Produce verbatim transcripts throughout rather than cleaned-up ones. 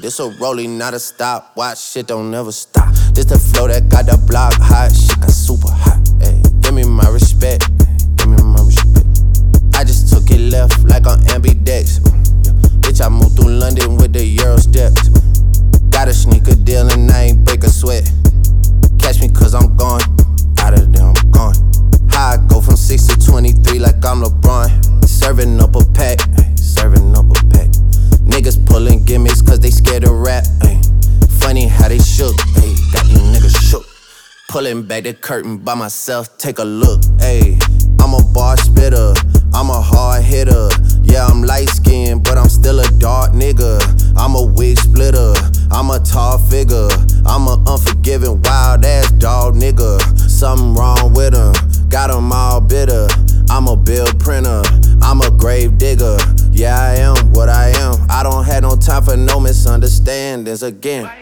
This a rolling, not a stop. Watch, shit don't never stop. This the flow that got the block hot. Shit got super hot. Ay, give me my respect. Give me my respect. I just took it left like on ambidex. Yeah. Bitch, I moved through London with the Euro steps. Got a sneaker deal and I ain't break a sweat. Catch me cause I'm gone. Out of there, I'm gone. How I go from six to twenty-three like I'm LeBron. Serving up a pack. Ay, serving up a pack. Niggas pulling gimmicks cause they scared to rap. Ay. Funny how they shook. Ay. Got these niggas shook. Pulling back the curtain by myself, take a look. Ay. I'm a bar spitter, I'm a hard hitter. Yeah, I'm light skinned, but I'm still a dark nigga. I'm a wig splitter, I'm a tall figure. I'm a unforgiving, wild ass dog nigga. Something wrong with him, got him all bitter. I'm a bill printer, I'm a grave digger. Yeah, I am what I am. I don't have no time for no misunderstandings again.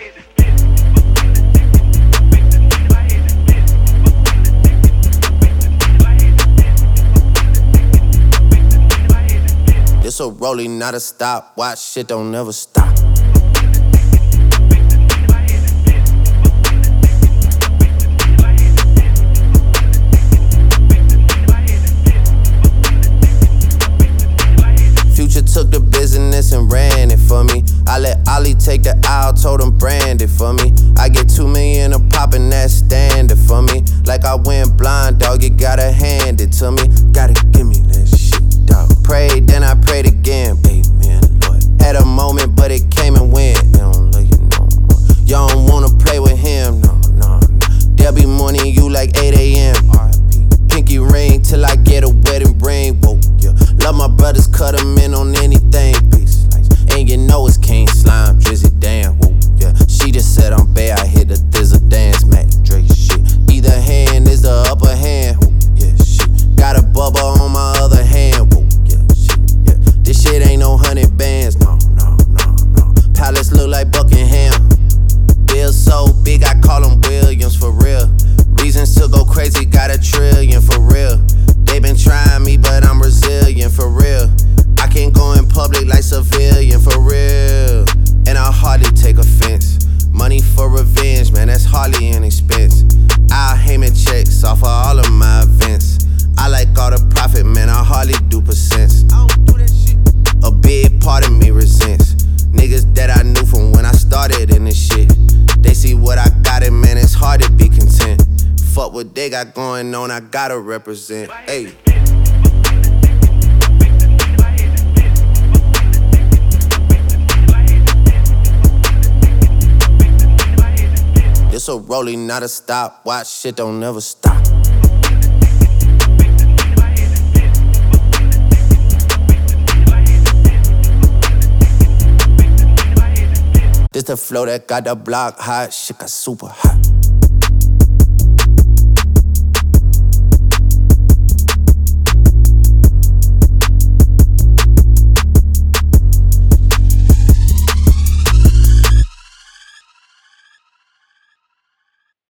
This a rolling, not a stop. Watch, shit don't never stop. Future took the business and ran it for me. I let Ollie take the aisle, told him brand it for me. I get two million a pop and that's standard for me. Like I went blind, dog, you gotta hand it to me. Gotta give me that shit, dog. Prayed, then I prayed again. Amen, Lord. Had a moment, but it came and went. They don't love you no more. Y'all don't wanna play with him, no, no, no. They'll be mourning you like eight a.m. R I P Pinky ring till I get a wedding ring. Whoa, yeah. Love my brothers, cut them in on anything. Peace, and you know it's King Slime, Drizzy, damn. Whoa, yeah. She just said I'm bad, I hit the thizzle dance, Mac Dre shit. Either hand is the upper hand. Whoa, yeah, shit. Got a bubble on my other hand. Whoa, yeah, shit, yeah. This shit ain't no hundred bands, no, no, no, no. Palace look like Buckingham. Bill so big, I call him Williams for real. Reasons to go crazy, got a trillion for real. They been trying me, but I'm resilient for real. I can't go in public like civilian for real. And I hardly take offense. Money for revenge, man, that's hardly an expense. I'll Heyman checks off of all of my events. I like all the profit, man, I hardly do percents. I don't do that shit. A big part of me resents niggas that I knew from when I started in this shit. They see what I got and man, it's hard to be content. Fuck what they got going on, I gotta represent. Ayy. This a rolling, not a stop. Watch, shit don't never stop. This the flow that got the block hot. Shit got super hot.